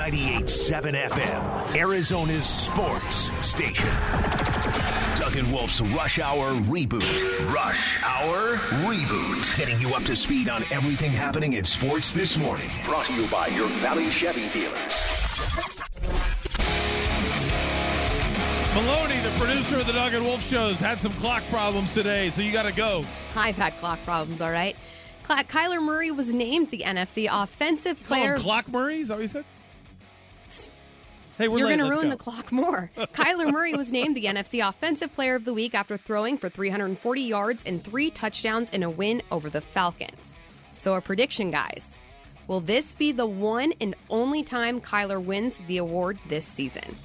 98.7 FM, Arizona's sports station. Doug and Wolf's Rush Hour Reboot. Rush Hour Reboot. Getting you up to speed on everything happening in sports this morning. Brought to you by your Valley Chevy dealers. Maloney, the producer of the Doug and Wolf shows, had some clock problems today, so you got to go. I've had clock problems, all right. Kyler Murray was named the NFC Offensive Player. Clock Murray? Is that what you said? Hey, You're going to ruin the clock more. Kyler Murray was named the NFC Offensive Player of the Week after throwing for 340 yards and 3 touchdowns in a win over the Falcons. So a prediction, guys. Will this be the one and only time Kyler wins the award this season?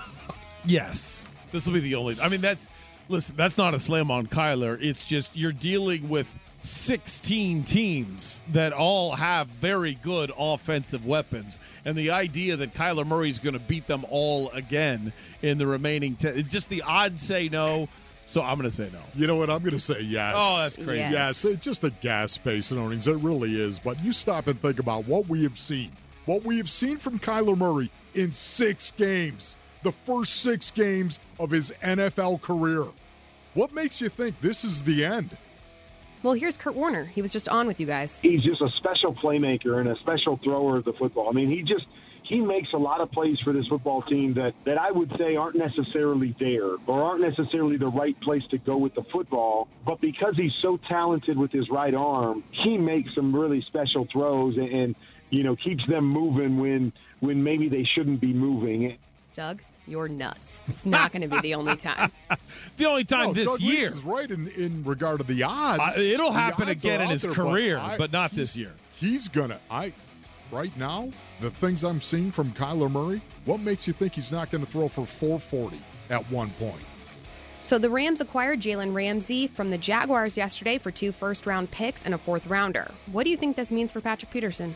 Yes. This will be the only. I mean, that's not a slam on Kyler. It's just you're dealing with 16 teams that all have very good offensive weapons. And the idea that Kyler Murray is going to beat them all again in the remaining 10, just the odds say no. So I'm going to say no. You know what? I'm going to say yes. Oh, that's crazy. Yes, it's just a gas space in earnings. It really is. But you stop and think about what we have seen. What we have seen from Kyler Murray in 6 games. The first 6 games of his NFL career. What makes you think this is the end? Well, here's Kurt Warner. He was just on with you guys. He's just a special playmaker and a special thrower of the football. I mean, he makes a lot of plays for this football team that I would say aren't necessarily there or aren't necessarily the right place to go with the football. But because he's so talented with his right arm, he makes some really special throws and keeps them moving when maybe they shouldn't be moving. Doug, you're nuts. It's not going to be the only time. The only time this Doug year. Reese is right in regard to the odds. It'll happen again in his career, but not this year. He's going to right now, the things I'm seeing from Kyler Murray, what makes you think he's not going to throw for 440 at one point? So the Rams acquired Jalen Ramsey from the Jaguars yesterday for 2 first-round picks and a 4th rounder. What do you think this means for Patrick Peterson?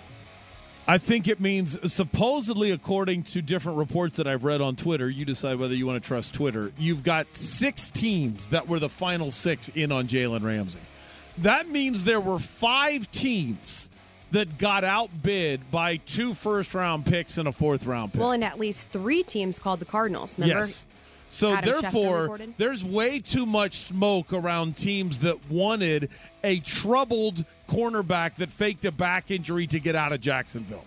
I think it means, supposedly, according to different reports that I've read on Twitter, you decide whether you want to trust Twitter, you've got 6 teams that were the final 6 in on Jalen Ramsey. That means there were 5 teams that got outbid by 2 first-round picks and a 4th-round pick. Well, and at least 3 teams called the Cardinals, remember? Yes. So, Adam therefore, there's way too much smoke around teams that wanted a troubled cornerback that faked a back injury to get out of Jacksonville.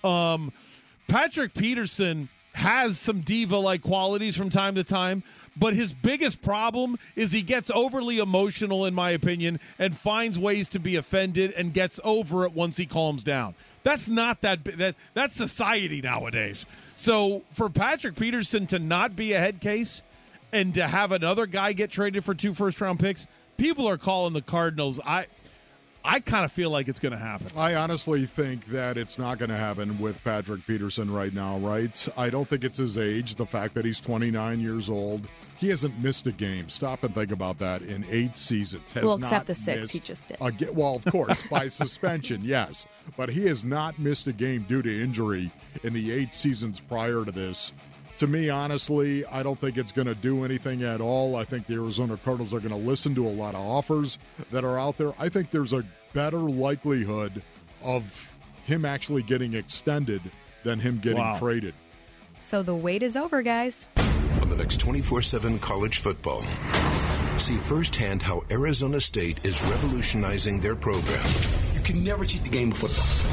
Patrick Peterson has some diva-like qualities from time to time, but his biggest problem is he gets overly emotional, in my opinion, and finds ways to be offended and gets over it once he calms down. That's not that's society nowadays. So for Patrick Peterson to not be a head case and to have another guy get traded for 2 first-round picks, people are calling the Cardinals. I kind of feel like it's going to happen. I honestly think that it's not going to happen with Patrick Peterson right now, right? I don't think it's his age, the fact that he's 29 years old. He hasn't missed a game. Stop and think about that in 8 seasons. Well, except the 6 he just did. Well, of course, by suspension, yes. But he has not missed a game due to injury in the 8 seasons prior to this. To me, honestly, I don't think it's going to do anything at all. I think the Arizona Cardinals are going to listen to a lot of offers that are out there. I think there's a better likelihood of him actually getting extended than him getting traded. So the wait is over, guys. On the next 24/7 college football, see firsthand how Arizona State is revolutionizing their program. You can never cheat the game of football.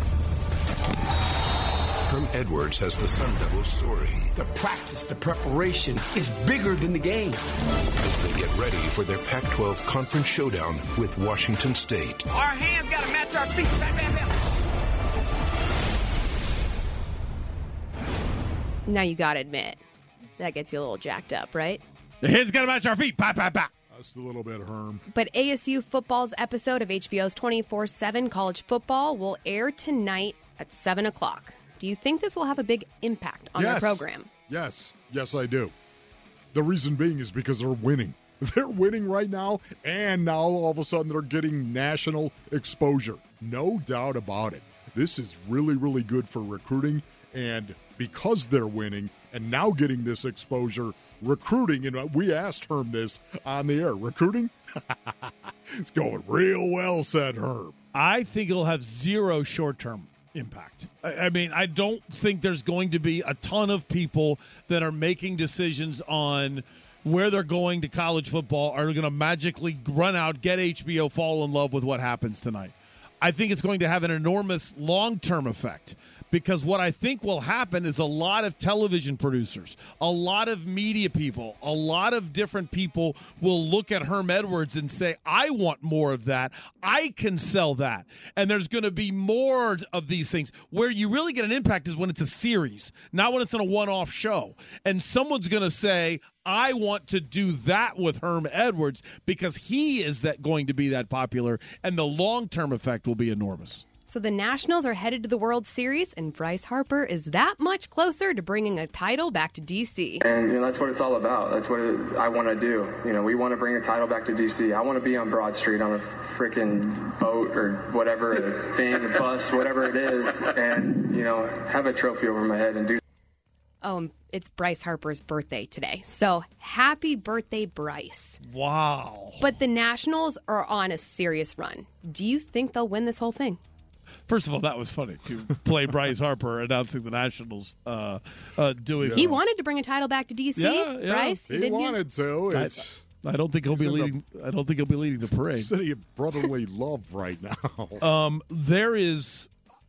Herm Edwards has the Sun Devils soaring. The practice, the preparation is bigger than the game. As they get ready for their Pac-12 conference showdown with Washington State. Our hands got to match our feet. Bam, bam, bam. Now you got to admit, that gets you a little jacked up, right? The hands got to match our feet. Bah, bah, bah. That's a little bit Herm. But ASU football's episode of HBO's 24/7 College Football will air tonight at 7 o'clock. Do you think this will have a big impact on their program? Yes, I do. The reason being is because they're winning. They're winning right now, and now all of a sudden they're getting national exposure. No doubt about it. This is really, really good for recruiting, and because they're winning and now getting this exposure, recruiting, and we asked Herm this on the air, recruiting? It's going real well, said Herm. I think it'll have 0 short-term impact. I mean, I don't think there's going to be a ton of people that are making decisions on where they're going to college football are going to magically run out, get HBO, fall in love with what happens tonight. I think it's going to have an enormous long-term effect, because what I think will happen is a lot of television producers, a lot of media people, a lot of different people will look at Herm Edwards and say, I want more of that. I can sell that. And there's going to be more of these things. Where you really get an impact is when it's a series, not when it's in a one-off show. And someone's going to say, I want to do that with Herm Edwards because he is going to be that popular, and the long-term effect will be enormous. So the Nationals are headed to the World Series, and Bryce Harper is that much closer to bringing a title back to D.C. And that's what it's all about. That's what I want to do. We want to bring a title back to D.C. I want to be on Broad Street on a freaking boat or whatever, a thing, a bus, whatever it is, and, have a trophy over my head and do. Oh, it's Bryce Harper's birthday today. So happy birthday, Bryce. Wow. But the Nationals are on a serious run. Do you think they'll win this whole thing? First of all, that was funny to play Bryce Harper announcing the Nationals doing. He wanted to bring a title back to DC. Yeah. Bryce, he wanted to. I don't think he'll be leading. I don't think he'll be leading the parade. City of brotherly love right now. There is.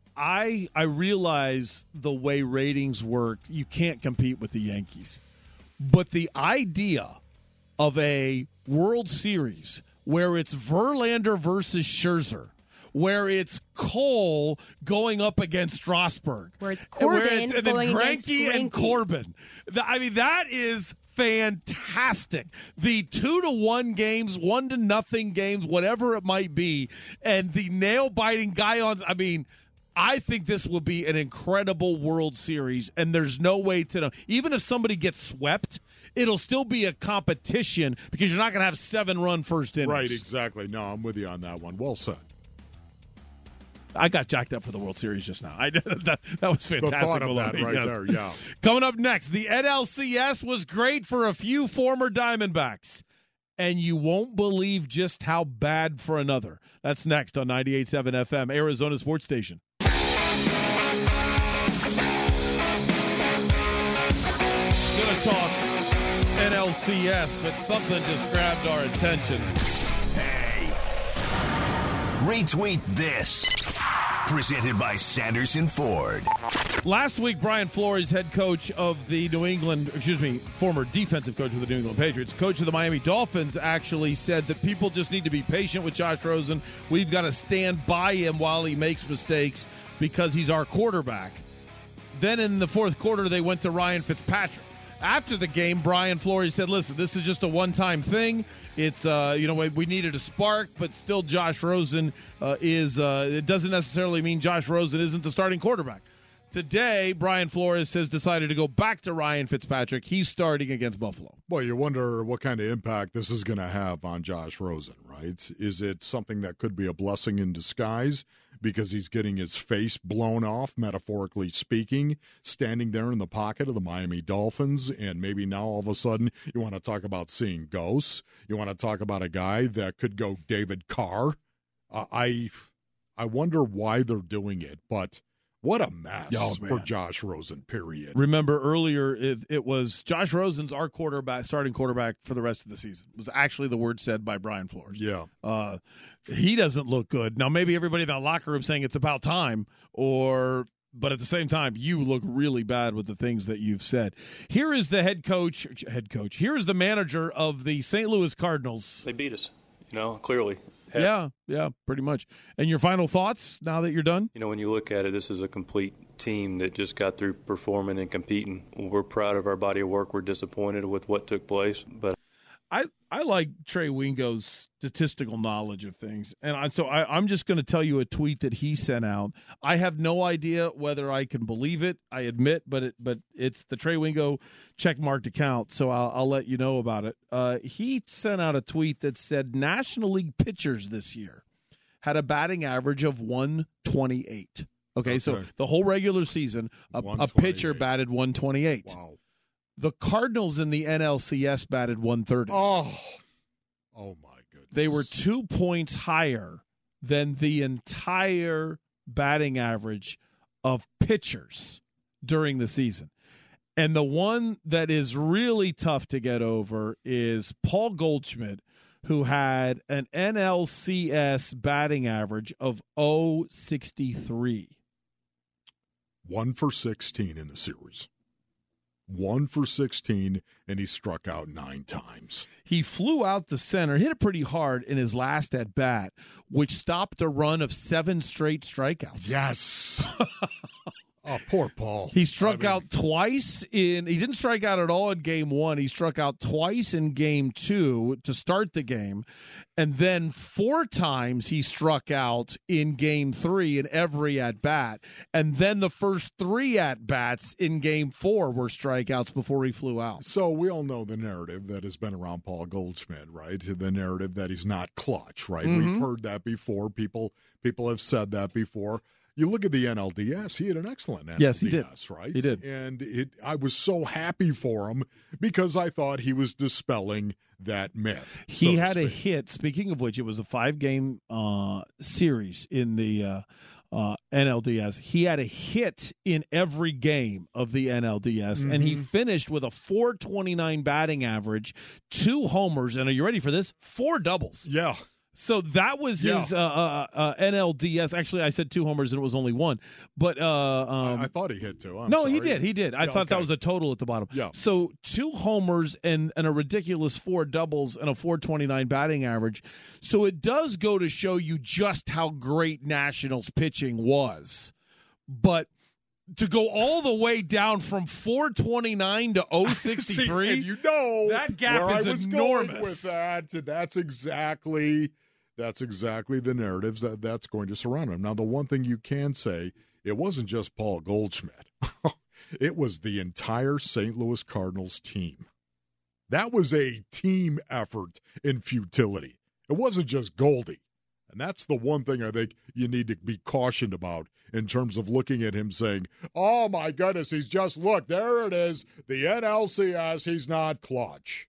I realize the way ratings work. You can't compete with the Yankees, but the idea of a World Series where it's Verlander versus Scherzer, where it's Cole going up against Strasburg, where it's Corbin and then Greinke and Corbin. I mean, that is fantastic. The 2-1 games, 1-0 games, whatever it might be, and the nail-biting guy-ons. I mean, I think this will be an incredible World Series, and there's no way to know. Even if somebody gets swept, it'll still be a competition because you're not going to have 7-run first innings. Right, exactly. No, I'm with you on that one. Well said. I got jacked up for the World Series just now. That was fantastic. The thought of that right there, yeah. Coming up next, the NLCS was great for a few former Diamondbacks, and you won't believe just how bad for another. That's next on 98.7 FM, Arizona Sports Station. Gonna talk NLCS, but something just grabbed our attention. Hey, retweet this. Presented by Sanderson Ford. Last week, Brian Flores, head coach of the former defensive coach of the New England Patriots, coach of the Miami Dolphins, actually said that people just need to be patient with Josh Rosen. We've got to stand by him while he makes mistakes because he's our quarterback. Then in the fourth quarter, they went to Ryan Fitzpatrick. After the game, Brian Flores said, listen, this is just a one-time thing. It's, we needed a spark, but still Josh Rosen it doesn't necessarily mean Josh Rosen isn't the starting quarterback. Today, Brian Flores has decided to go back to Ryan Fitzpatrick. He's starting against Buffalo. Well, you wonder what kind of impact this is going to have on Josh Rosen, right? Is it something that could be a blessing in disguise because he's getting his face blown off, metaphorically speaking, standing there in the pocket of the Miami Dolphins, and maybe now all of a sudden you want to talk about seeing ghosts? You want to talk about a guy that could go David Carr? I wonder why they're doing it, but what a mess for Josh Rosen, period. Remember earlier, it was Josh Rosen's our starting quarterback for the rest of the season. It was actually the word said by Brian Flores. Yeah. He doesn't look good. Now, maybe everybody in that locker room saying it's about time, but at the same time, you look really bad with the things that you've said. Here is the head coach. Here is the manager of the St. Louis Cardinals. They beat us, clearly. Yeah, pretty much. And your final thoughts now that you're done? When you look at it, this is a complete team that just got through performing and competing. We're proud of our body of work. We're disappointed with what took place. But I like Trey Wingo's statistical knowledge of things. And I'm just going to tell you a tweet that he sent out. I have no idea whether I can believe it, I admit, but it's the Trey Wingo checkmarked account, so I'll let you know about it. He sent out a tweet that said National League pitchers this year had a batting average of 128. Okay, so the whole regular season, a pitcher batted 128. Wow. The Cardinals in the NLCS batted 130. Oh my goodness. They were 2 points higher than the entire batting average of pitchers during the season. And the one that is really tough to get over is Paul Goldschmidt, who had an NLCS batting average of .063. 1 for 16 in the series. 1 for 16, and he struck out 9 times. He flew out the center, hit it pretty hard in his last at-bat, which stopped a run of 7 straight strikeouts. Yes. Oh, poor Paul. He struck out twice he didn't strike out at all in game 1. He struck out twice in game 2 to start the game. And then 4 times he struck out in game 3 in every at-bat. And then the first 3 at-bats in game 4 were strikeouts before he flew out. So we all know the narrative that has been around Paul Goldschmidt, right? The narrative that he's not clutch, right? Mm-hmm. We've heard that before. People have said that before. You look at the NLDS, he had an excellent NLDS, yes, he did. Right? He did. And I was so happy for him because I thought he was dispelling that myth. He had a hit, speaking of which, it was a 5-game series in the NLDS. He had a hit in every game of the NLDS, and he finished with a .429 batting average, 2 homers, and are you ready for this? 4 doubles. Yeah. So that was his NLDS. Actually, I said 2 homers and it was only 1. But I thought he hit 2. No, he did. He did. I thought that was a total at the bottom. Yeah. So 2 homers and a ridiculous 4 doubles and a .429 batting average. So it does go to show you just how great Nationals pitching was. But to go all the way down from .429 to .063, and you know that gap is enormous. Going with that, that's exactly the narratives that's going to surround him. Now, the one thing you can say, it wasn't just Paul Goldschmidt. It was the entire St. Louis Cardinals team. That was a team effort in futility. It wasn't just Goldie. And that's the one thing I think you need to be cautioned about in terms of looking at him saying, oh, my goodness, look, there it is, the NLCS, he's not clutch.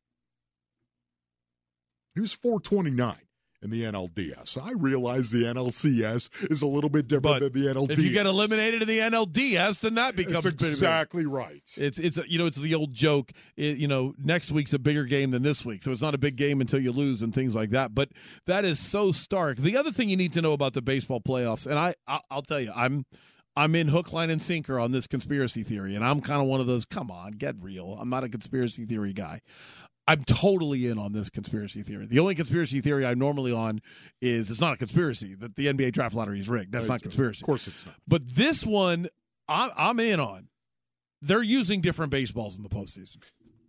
He was .429 in the NLDS. I realize the NLCS is a little bit different than the NLDS. If you get eliminated in the NLDS, then that becomes exactly right. It's the old joke. Next week's a bigger game than this week, so it's not a big game until you lose and things like that. But that is so stark. The other thing you need to know about the baseball playoffs, and I'll tell you, I'm in hook, line, and sinker on this conspiracy theory, and I'm kind of one of those. Come on, get real. I'm not a conspiracy theory guy. I'm totally in on this conspiracy theory. The only conspiracy theory I'm normally on is it's not a conspiracy, that the NBA draft lottery is rigged. That's not conspiracy. Of course it's not. But this one, I'm in on. They're using different baseballs in the postseason.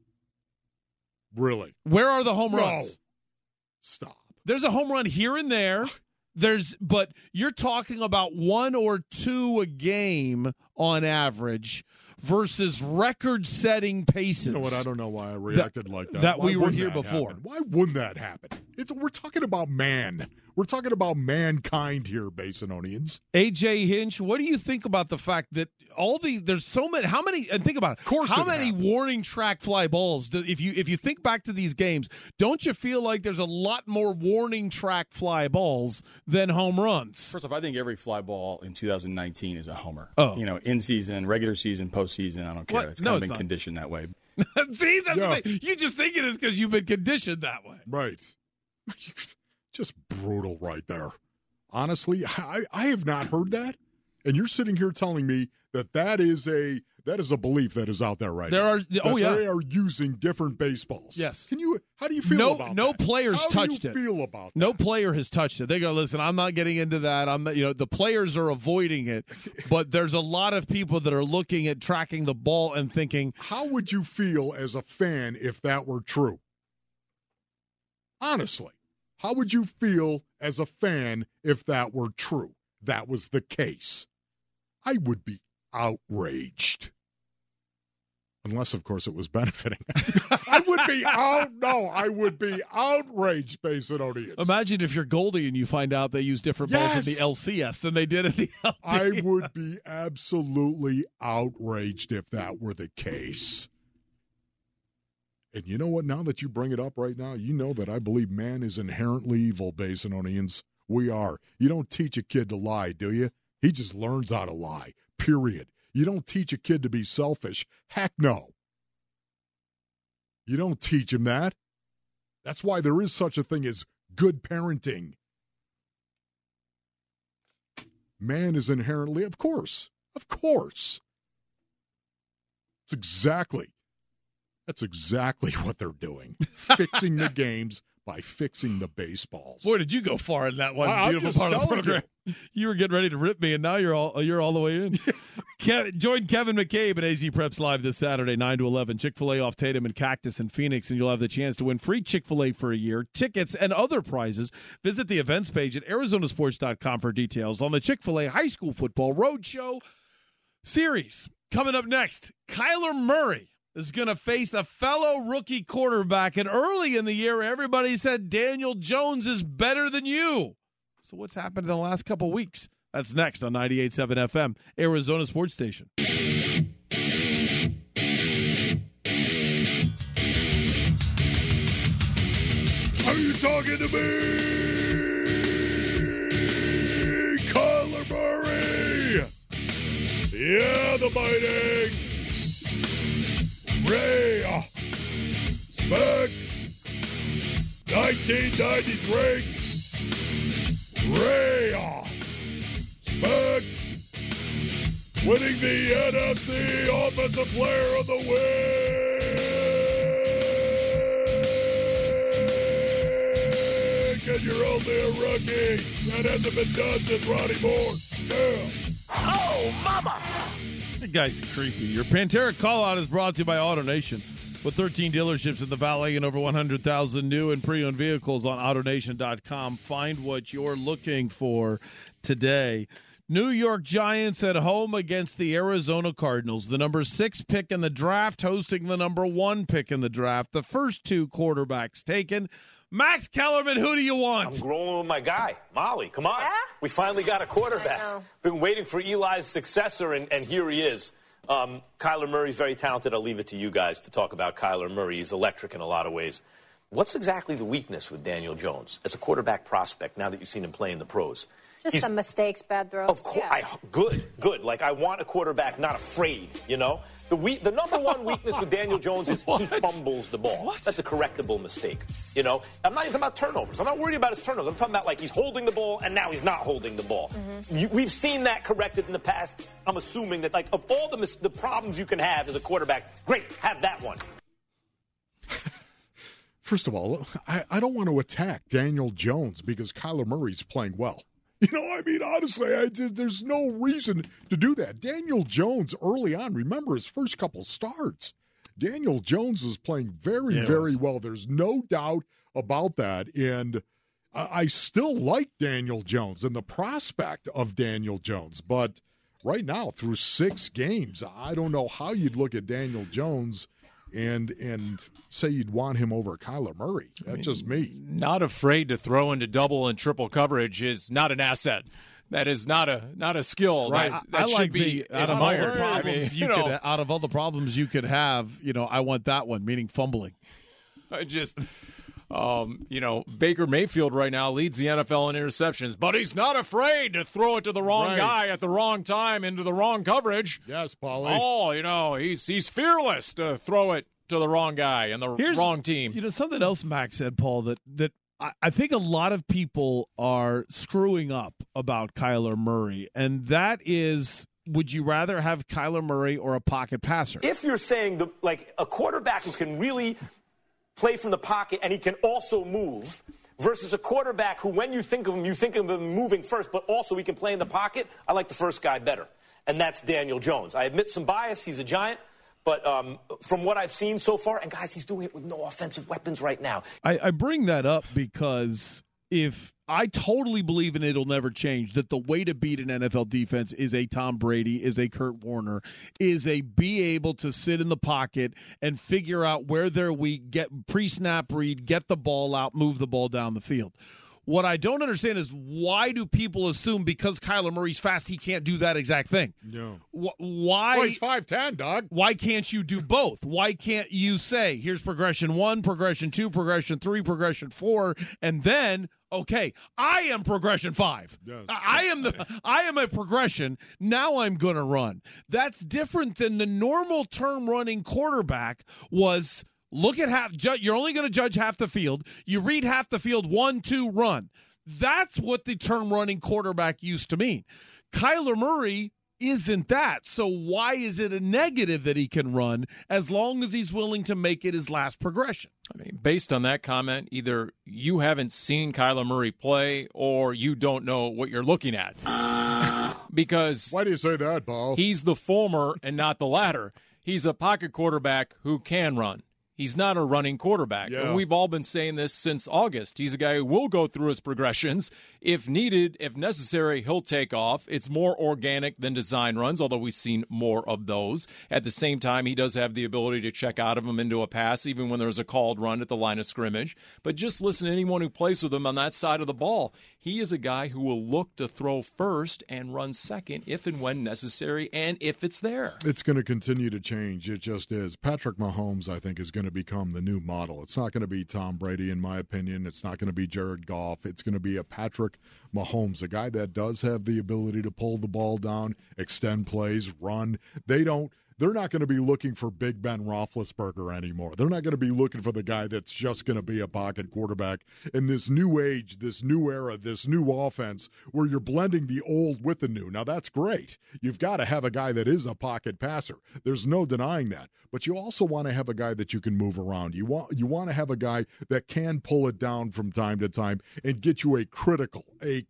Really? Where are the home runs? No. Stop. There's a home run here and there. But you're talking about 1 or 2 a game on average versus record-setting paces. You know what? I don't know why I reacted like that. That we were here before. Happen? Why wouldn't that happen? We're talking about man. We're talking about mankind here, Basinonians. AJ Hinch, what do you think about the fact that there's so many? How many? And think about it. Of course, how many warning track fly balls? If you think back to these games, don't you feel like there's a lot more warning track fly balls than home runs? First off, I think every fly ball in 2019 is a homer. Oh, in season, regular season, postseason. I don't care. It's kind of been conditioned that way. See, that's the thing. You just think it is because you've been conditioned that way, right? Just brutal right there. Honestly, I have not heard that. And you're sitting here telling me that is a belief that is out there right now. They are using different baseballs. Yes. How do you feel about that? No players touched it. How do you feel about that? No player has touched it. They go, listen, I'm not getting into that. The players are avoiding it, but there's a lot of people that are looking at tracking the ball and thinking, how would you feel as a fan if that were true? Honestly. How would you feel as a fan if that were true? That was the case. I would be outraged. Unless, of course, it was benefiting. I would be outraged, Basinonians. Imagine if you're Goldie and you find out they use different balls in the LCS than they did in the LDS. I would be absolutely outraged if that were the case. And you know what? Now that you bring it up right now, you know that I believe man is inherently evil, Basinonians. We are. You don't teach a kid to lie, do you? He just learns how to lie. period. You don't teach a kid to be selfish. Heck no. You don't teach him that. That's why there is such a thing as good parenting. Man is inherently, of course. That's exactly what they're doing. Fixing the games by fixing the baseballs. Boy, did you go far in that one beautiful part of the program. You were getting ready to rip me, and now you're all the way in. Join Kevin McCabe at AZ Preps Live this Saturday, 9 to 11. Chick-fil-A off Tatum and Cactus in Phoenix, and you'll have the chance to win free Chick-fil-A for a year, tickets, and other prizes. Visit the events page at arizonasports.com for details on the Chick-fil-A High School Football Roadshow Series. Coming up next, Kyler Murray is going to face a fellow rookie quarterback, and early in the year, everybody said Daniel Jones is better than you. So what's happened in the last couple weeks? That's next on 98.7 FM, Arizona Sports Station. Are you talking to me? Kyler Murray! Yeah, the biting! Ray, Spec, 1993. Ray, Spec, winning the NFC Offensive Player of the Week. And you're only a rookie. That hasn't been done since Ronnie Moore. Yeah. Oh, mama! That guy's creepy. Your Pantera call-out is brought to you by AutoNation. With 13 dealerships in the Valley and over 100,000 new and pre-owned vehicles on AutoNation.com, find what you're looking for today. New York Giants at home against the Arizona Cardinals. The number 6 pick in the draft hosting the number 1 pick in the draft. The first 2 quarterbacks taken. Max Kellerman, who do you want? I'm growing with my guy, Molly. Come on. Yeah? We finally got a quarterback. Been waiting for Eli's successor, and here he is. Kyler Murray's very talented. I'll leave it to you guys to talk about Kyler Murray. He's electric in a lot of ways. What's exactly the weakness with Daniel Jones as a quarterback prospect now that you've seen him play in the pros? Just some mistakes, bad throws. Of course. Yeah. Good. Like, I want a quarterback not afraid, you know? The number one weakness with Daniel Jones is he fumbles the ball. What? That's a correctable mistake, you know? I'm not even talking about turnovers. I'm not worried about his turnovers. I'm talking about, like, he's holding the ball, and now he's not holding the ball. Mm-hmm. We've seen that corrected in the past. I'm assuming that, like, of all the problems you can have as a quarterback, great, have that one. First of all, I don't want to attack Daniel Jones because Kyler Murray's playing well. You know, I mean, honestly, there's no reason to do that. Daniel Jones, early on, remember his first couple starts. Daniel Jones is playing very well. There's no doubt about that. And I still like Daniel Jones and the prospect of Daniel Jones. But right now, through 6 games, I don't know how you'd look at Daniel Jones and say you'd want him over Kyler Murray. That's just me. Not afraid to throw into double and triple coverage is not an asset. That is not a skill. Right. That should be admired. Out of all the problems you could have, you know, I want that one, meaning fumbling. Baker Mayfield right now leads the NFL in interceptions, but he's not afraid to throw it to the wrong guy at the wrong time into the wrong coverage. Yes, Paulie. He's fearless to throw it to the wrong guy and the wrong team. You know, something else Max said, Paul, that I think a lot of people are screwing up about Kyler Murray, and that is, would you rather have Kyler Murray or a pocket passer? If you're saying, a quarterback who can really play from the pocket and he can also move, versus a quarterback who, when you think of him moving first, but also he can play in the pocket, I like the first guy better. And that's Daniel Jones. I admit some bias. He's a Giant. But from what I've seen so far, and guys, he's doing it with no offensive weapons right now. I bring that up because if I totally believe, and it'll never change, that the way to beat an NFL defense is a Tom Brady, is a Kurt Warner, is a be able to sit in the pocket and figure out where they're weak, get pre-snap read, get the ball out, move the ball down the field. What I don't understand is why do people assume because Kyler Murray's fast, he can't do that exact thing? No. Why? Well, he's 5'10", Doug. Why can't you do both? Why can't you say, here's progression 1, progression 2, progression 3, progression 4, and then, okay, I am progression 5. Yes. I am a progression. Now I'm going to run. That's different than the normal term running quarterback was. Look at half. You're only going to judge half the field. You read half the field, 1, 2, run. That's what the term running quarterback used to mean. Kyler Murray isn't that. So why is it a negative that he can run as long as he's willing to make it his last progression? I mean, based on that comment, either you haven't seen Kyler Murray play or you don't know what you're looking at. Because why do you say that, Paul? He's the former and not the latter. He's a pocket quarterback who can run. He's not a running quarterback. Yeah. We've all been saying this since August. He's a guy who will go through his progressions. If needed, if necessary, he'll take off. It's more organic than design runs, although we've seen more of those. At the same time, he does have the ability to check out of him into a pass, even when there's a called run at the line of scrimmage. But just listen to anyone who plays with him on that side of the ball. He is a guy who will look to throw first and run second if and when necessary and if it's there. It's going to continue to change. It just is. Patrick Mahomes, I think, is going to become the new model. It's not going to be Tom Brady, in my opinion. It's not going to be Jared Goff. It's going to be a Patrick Mahomes, a guy that does have the ability to pull the ball down, extend plays, run. They're not going to be looking for Big Ben Roethlisberger anymore. They're not going to be looking for the guy that's just going to be a pocket quarterback in this new age, this new era, this new offense where you're blending the old with the new. Now, that's great. You've got to have a guy that is a pocket passer. There's no denying that. But you also want to have a guy that you can move around. You want to have a guy that can pull it down from time to time and get you a critical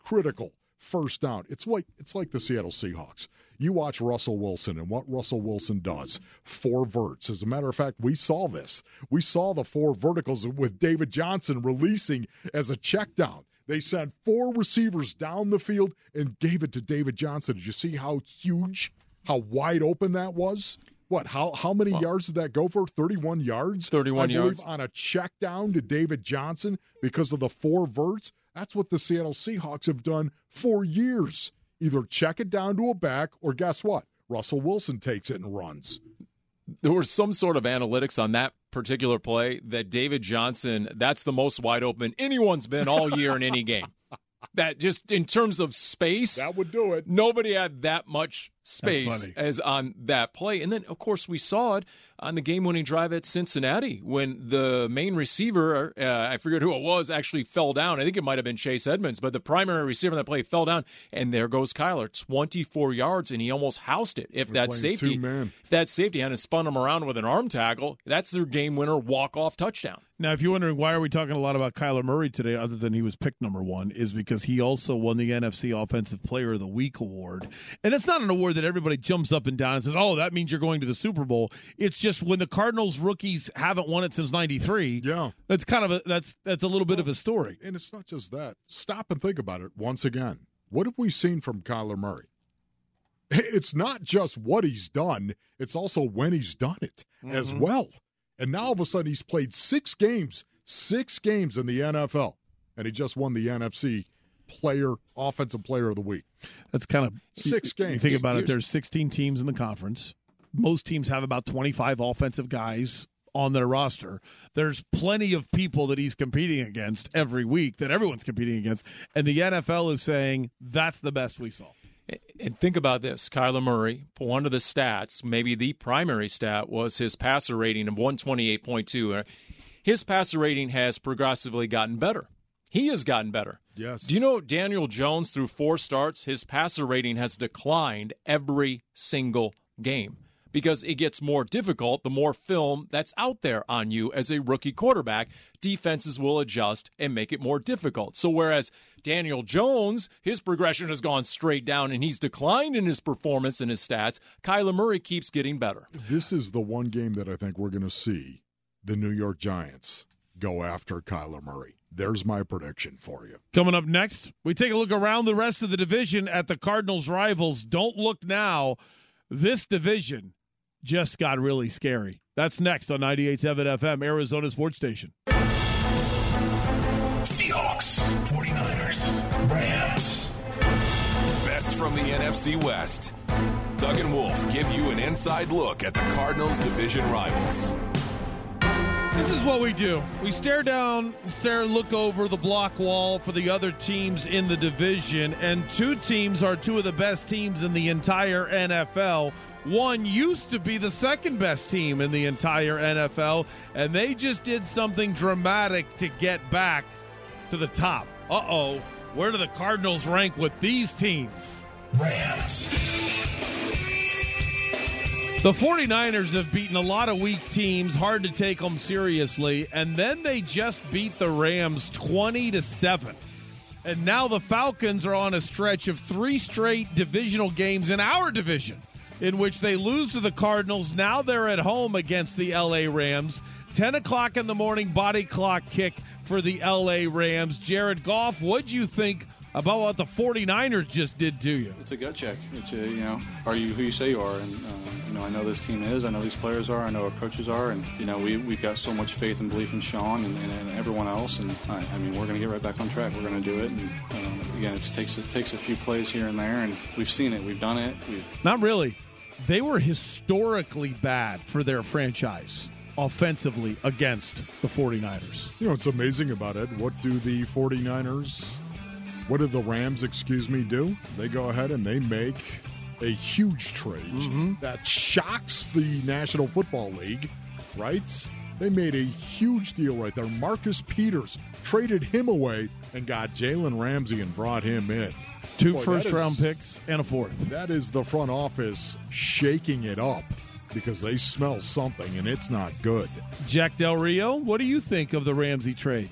first down. It's like the Seattle Seahawks. You watch Russell Wilson and what Russell Wilson does. 4 verts. As a matter of fact, we saw this. We saw the 4 verticals with David Johnson releasing as a check down. They sent 4 receivers down the field and gave it to David Johnson. Did you see how huge, how wide open that was? What? How many yards did that go for? 31 yards? 31 yards. On a check down to David Johnson because of the 4 verts. That's what the Seattle Seahawks have done for years. Either check it down to a back or guess what? Russell Wilson takes it and runs. There was some sort of analytics on that particular play that David Johnson, that's the most wide open anyone's been all year in any game. That just in terms of space, that would do it. Nobody had that much space as on that play. And then, of course, we saw it on the game-winning drive at Cincinnati when the main receiver, I forget who it was, actually fell down. I think it might have been Chase Edmonds, but the primary receiver in that play fell down, and there goes Kyler, 24 yards, and he almost housed it. If that safety hadn't spun him around with an arm tackle, that's their game-winner walk-off touchdown. Now, if you're wondering why are we talking a lot about Kyler Murray today other than he was picked number 1, is because he also won the NFC Offensive Player of the Week award. And it's not an award that everybody jumps up and down and says, oh, that means you're going to the Super Bowl. It's just when the Cardinals rookies haven't won it since 93, that's kind of that's a little bit of a story. And it's not just that. Stop and think about it once again. What have we seen from Kyler Murray? It's not just what he's done. It's also when he's done it as well. And now all of a sudden he's played 6 games in the NFL, and he just won the NFC Offensive Player of the Week. That's kind of 6 games. You think about it, there's 16 teams in the conference. Most teams have about 25 offensive guys on their roster. There's plenty of people that he's competing against every week that everyone's competing against, and the NFL is saying that's the best we saw. And think about this. Kyler Murray, one of the stats, maybe the primary stat, was his passer rating of 128.2. His passer rating has progressively gotten better. He has gotten better. Yes. Do you know Daniel Jones, through 4 starts, his passer rating has declined every single game? Because it gets more difficult the more film that's out there on you as a rookie quarterback. Defenses will adjust and make it more difficult. So whereas Daniel Jones, his progression has gone straight down and he's declined in his performance and his stats, Kyler Murray keeps getting better. This is the one game that I think we're going to see the New York Giants go after Kyler Murray. There's my prediction for you. Coming up next, we take a look around the rest of the division at the Cardinals' rivals. Don't look now. This division just got really scary. That's next on 98.7 FM, Arizona Sports Station. Seahawks, 49ers. from the NFC West. Doug and Wolf give you an inside look at the Cardinals' division rivals. This is what we do. We look over the block wall for the other teams in the division, and two teams are two of the best teams in the entire NFL. One used to be the second best team in the entire NFL, and they just did something dramatic to get back to the top. Uh-oh, where do the Cardinals rank with these teams? Rams. The 49ers have beaten a lot of weak teams, hard to take them seriously, and then they just beat the Rams 20-7. And now the Falcons are on a stretch of 3 straight divisional games in our division, in which they lose to the Cardinals. Now they're at home against the L.A. Rams. 10 o'clock in the morning, body clock kick for the L.A. Rams. Jared Goff, what'd you think about what the 49ers just did to you? It's a gut check. It's are you who you say you are? And I know this team is. I know these players are. I know our coaches are. And we've got so much faith and belief in Sean and everyone else. And we're going to get right back on track. We're going to do it. And again, it takes a few plays here and there. And we've seen it. We've done it. Not really. They were historically bad for their franchise offensively against the 49ers. You know what's amazing about it? What do the 49ers? What did the Rams, do? They go ahead and they make a huge trade that shocks the National Football League, right? They made a huge deal right there. Marcus Peters traded him away and got Jalen Ramsey and brought him in. 2 first-round picks and a 4th. That is the front office shaking it up because they smell something, and it's not good. Jack Del Rio, what do you think of the Ramsey trade?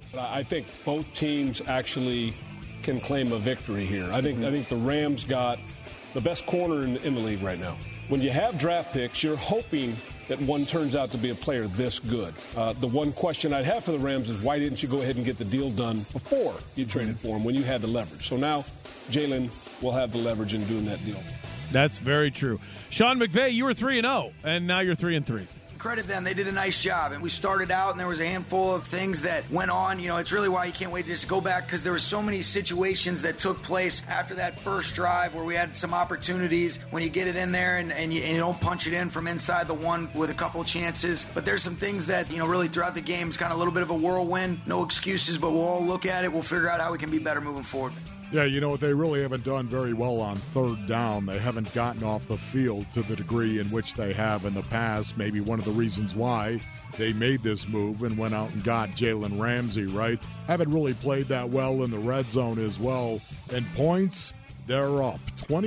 I think both teams actually can claim a victory here. I think the Rams got the best corner in the league right now. When you have draft picks, you're hoping that one turns out to be a player this good. The one question I'd have for the Rams is why didn't you go ahead and get the deal done before you traded for him when you had the leverage? So now Jalen will have the leverage in doing that deal. That's very true. Sean McVay, you were 3-0, and now you're 3-3. Credit them. They did a nice job. And we started out, and there was a handful of things that went on. It's really why you can't wait to just go back because there were so many situations that took place after that first drive where we had some opportunities when you get it in there and you don't punch it in from inside the one with a couple chances. But there's some things that, really throughout the game, it's kind of a little bit of a whirlwind. No excuses, but we'll all look at it. We'll figure out how we can be better moving forward. Yeah, they really haven't done very well on third down. They haven't gotten off the field to the degree in which they have in the past. Maybe one of the reasons why they made this move and went out and got Jalen Ramsey, right? Haven't really played that well in the red zone as well. And points, they're up.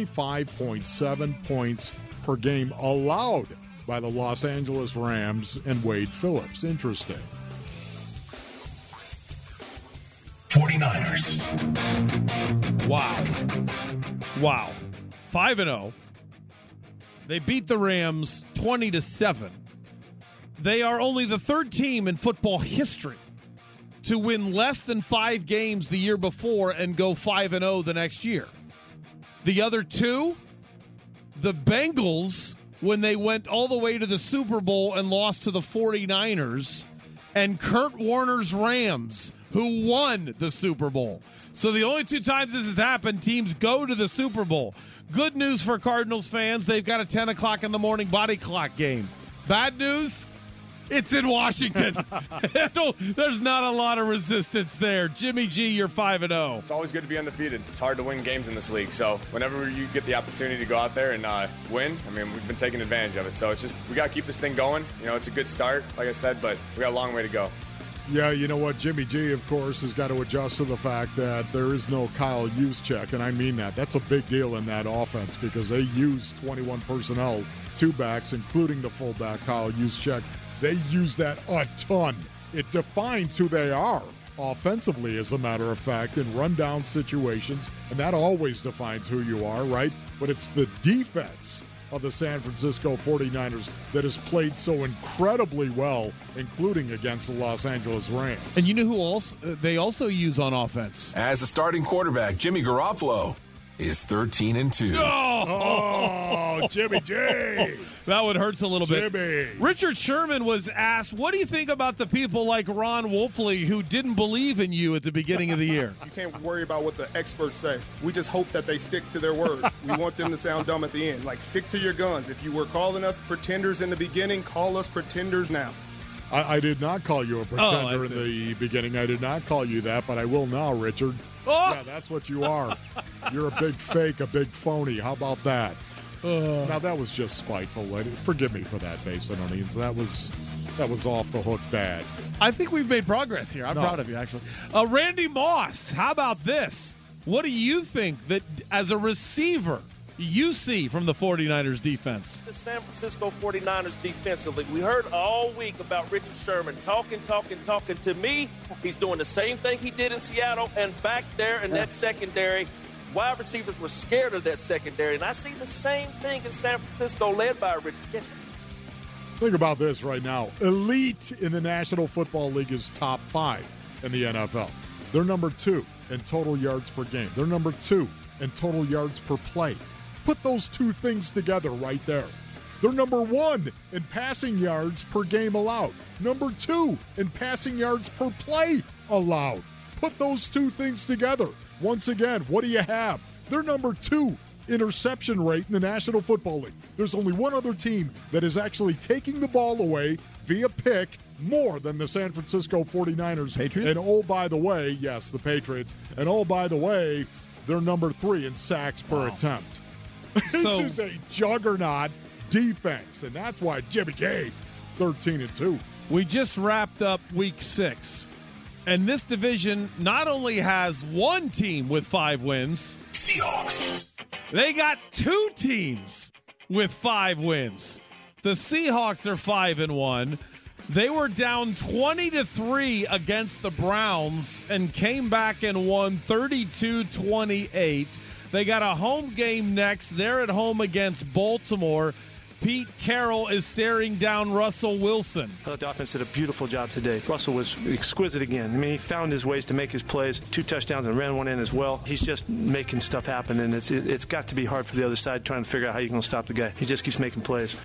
25.7 points per game allowed by the Los Angeles Rams and Wade Phillips. Interesting. 49ers. Wow. 5-0. They beat the Rams 20-7. They are only the 3rd team in football history to win less than 5 games the year before and go 5-0 the next year. The other 2, the Bengals, when they went all the way to the Super Bowl and lost to the 49ers, and Kurt Warner's Rams, who won the Super Bowl. So the only 2 times this has happened, teams go to the Super Bowl. Good news for Cardinals fans, they've got a 10 o'clock in the morning body clock game. Bad news, it's in Washington. There's not a lot of resistance there. Jimmy G, you're 5-0. It's always good to be undefeated. It's hard to win games in this league. So whenever you get the opportunity to go out there and win, we've been taking advantage of it. So it's just, we got to keep this thing going. It's a good start, like I said, but we got a long way to go. Yeah, you know what? Jimmy G, of course, has got to adjust to the fact that there is no Kyle Juszczyk, and I mean that. That's a big deal in that offense because they use 21 personnel, 2 backs, including the fullback, Kyle Juszczyk. They use that a ton. It defines who they are offensively, as a matter of fact, in rundown situations, and that always defines who you are, right? But it's the defense of the San Francisco 49ers that has played so incredibly well, including against the Los Angeles Rams. And you know who else they also use on offense? As the starting quarterback, Jimmy Garoppolo. is 13-2. Oh, Jimmy J. That one hurts a little bit. Jimmy. Richard Sherman was asked, what do you think about the people like Ron Wolfley who didn't believe in you at the beginning of the year? You can't worry about what the experts say. We just hope that they stick to their word. We want them to sound dumb at the end. Like, stick to your guns. If you were calling us pretenders in the beginning, call us pretenders now. I did not call you a pretender in the beginning. I did not call you that, but I will now, Richard. Oh! Yeah, that's what you are. You're a big fake, a big phony. How about that? Now, that was just spiteful. Forgive me for that, Basinonians. That was off the hook bad. I think we've made progress here. I'm proud of you, actually. Randy Moss, how about this? What do you think that, as a receiver, you see from the 49ers defense? The San Francisco 49ers defensively. We heard all week about Richard Sherman talking. To me, he's doing the same thing he did in Seattle, and back there in that secondary, wide receivers were scared of that secondary. And I see the same thing in San Francisco led by Richard. Yes. Think about this right now. Elite in the National Football League is top 5 in the NFL. They're number 2 in total yards per game. They're number 2 in total yards per play. Put those two things together right there. They're number 1 in passing yards per game allowed. Number 2 in passing yards per play allowed. Put those two things together. Once again, what do you have? They're number 2 interception rate in the National Football League. There's only one other team that is actually taking the ball away via pick more than the San Francisco 49ers. Patriots? And oh, by the way, yes, the Patriots. And oh, by the way, they're number 3 in sacks per attempt. This is a juggernaut defense, and that's why Jimmy J 13-2. We just wrapped up week 6, and this division not only has one team with 5 wins, Seahawks. They got 2 teams with 5 wins. The Seahawks are 5-1. They were down 20-3 against the Browns and came back and won 32-28. They got a home game next. They're at home against Baltimore. Pete Carroll is staring down Russell Wilson. I thought the offense did a beautiful job today. Russell was exquisite again. I mean, he found his ways to make his plays. 2 touchdowns and ran one in as well. He's just making stuff happen, and it's got to be hard for the other side trying to figure out how you're going to stop the guy. He just keeps making plays.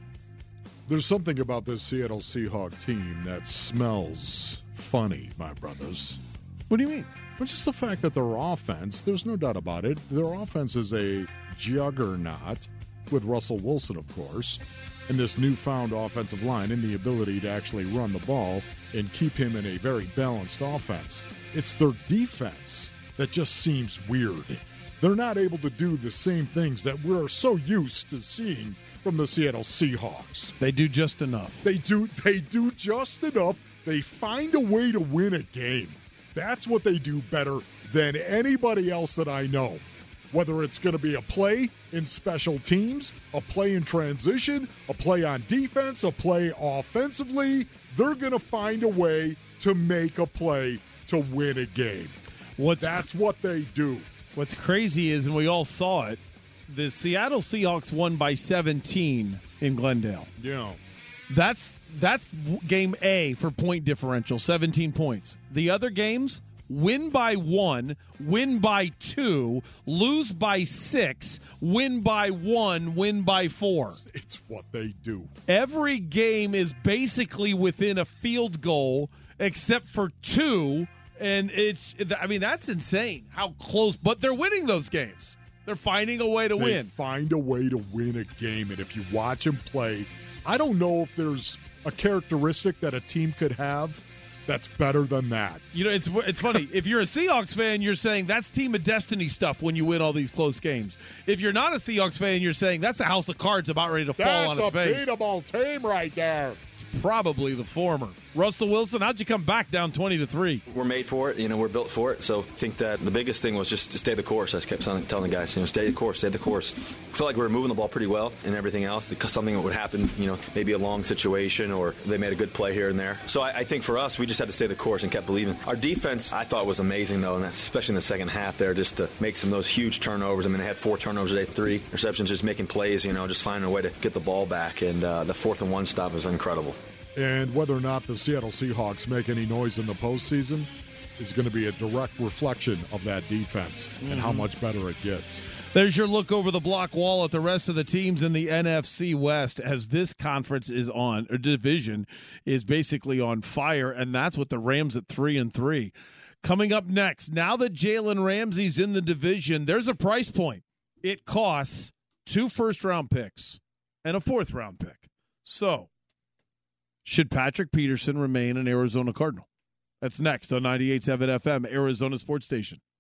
There's something about this Seattle Seahawks team that smells funny, my brothers. What do you mean? Well, just the fact that their offense, there's no doubt about it, their offense is a juggernaut with Russell Wilson, of course, and this newfound offensive line and the ability to actually run the ball and keep him in a very balanced offense. It's their defense that just seems weird. They're not able to do the same things that we're so used to seeing from the Seattle Seahawks. They do just enough. They do just enough. They find a way to win a game. That's what they do better than anybody else that I know. Whether it's going to be a play in special teams, a play in transition, a play on defense, a play offensively, they're going to find a way to make a play to win a game. That's what they do. What's crazy is, and we all saw it, the Seattle Seahawks won by 17 in Glendale. Yeah. That's game A for point differential, 17 points. The other games, win by 1, win by 2, lose by 6, win by 1, win by 4. It's what they do. Every game is basically within a field goal except for 2, and that's insane how close, but they're winning those games. They're finding a way to win. They find a way to win a game, and if you watch them play, I don't know if there's a characteristic that a team could have that's better than that. You know, it's funny. If you're a Seahawks fan, you're saying that's Team of Destiny stuff when you win all these close games. If you're not a Seahawks fan, you're saying that's a house of cards about ready to fall on its face. That's a beatable team right there. Probably the former. Russell Wilson, how'd you come back down 20-3? We're made for it. We're built for it. So I think that the biggest thing was just to stay the course. I just kept telling the guys, stay the course, stay the course. I felt like we were moving the ball pretty well and everything else. Because something that would happen, maybe a long situation or they made a good play here and there. So I think for us, we just had to stay the course and kept believing. Our defense, I thought, was amazing, though, and that's especially in the second half there, just to make some of those huge turnovers. I mean, they had 4 turnovers today, 3 interceptions, just making plays, just finding a way to get the ball back. And the 4th and 1 stop was incredible. And whether or not the Seattle Seahawks make any noise in the postseason is going to be a direct reflection of that defense and how much better it gets. There's your look over the block wall at the rest of the teams in the NFC West as this conference is on, or division is basically on fire, and that's with the Rams at 3-3. Coming up next, now that Jalen Ramsey's in the division, there's a price point. It costs 2 first-round picks and a 4th-round pick. So, should Patrick Peterson remain an Arizona Cardinal? That's next on 98.7 FM, Arizona Sports Station.